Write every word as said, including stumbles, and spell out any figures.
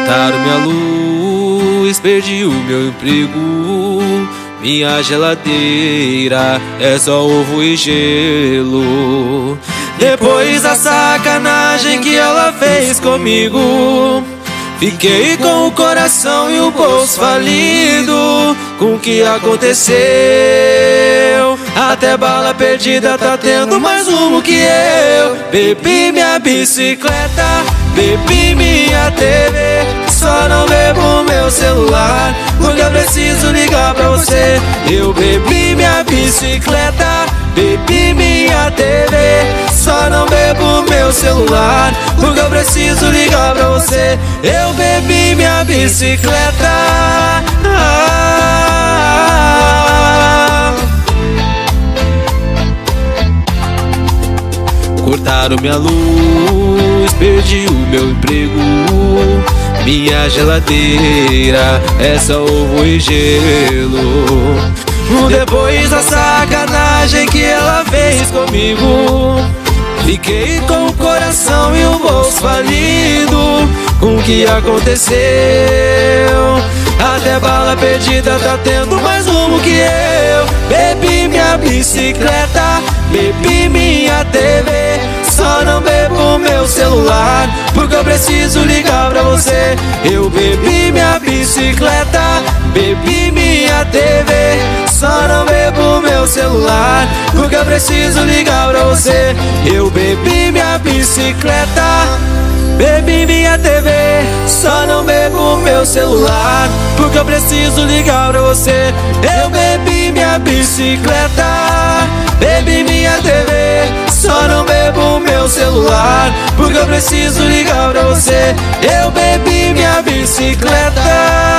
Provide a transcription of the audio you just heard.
Cortaram minha luz, perdi o meu emprego. Minha geladeira é só ovo e gelo. Depois da sacanagem que ela fez comigo, fiquei com o coração e o bolso falido. Com o que aconteceu, até bala perdida tá tendo mais rumo que eu. Bebi minha bicicleta, bebi minha T V, só não bebo meu celular, porque eu preciso ligar pra você. Eu bebi minha bicicleta, bebi minha T V, só não bebo meu celular, porque eu preciso ligar pra você. Eu bebi minha bicicleta. Ah, cortaram minha luz, perdi o meu emprego. Minha geladeira é só ovo e gelo. Depois da sacanagem que ela fez comigo, fiquei com o coração e o bolso falido. Com o que aconteceu, até bala perdida tá tendo mais rumo que eu. Bebi minha bicicleta, bebi minha T V, só não bebo meu celular, porque eu preciso ligar pra você. Eu bebi minha bicicleta, bebi minha T V, só não bebo meu celular, porque eu preciso ligar pra você. Eu bebi minha bicicleta, bebi minha T V, só não bebo meu celular, porque eu preciso ligar pra você. Eu bebi minha bicicleta, bebi minha T V, só não bebo meu celular, porque eu preciso ligar pra você. Eu bebi minha bicicleta.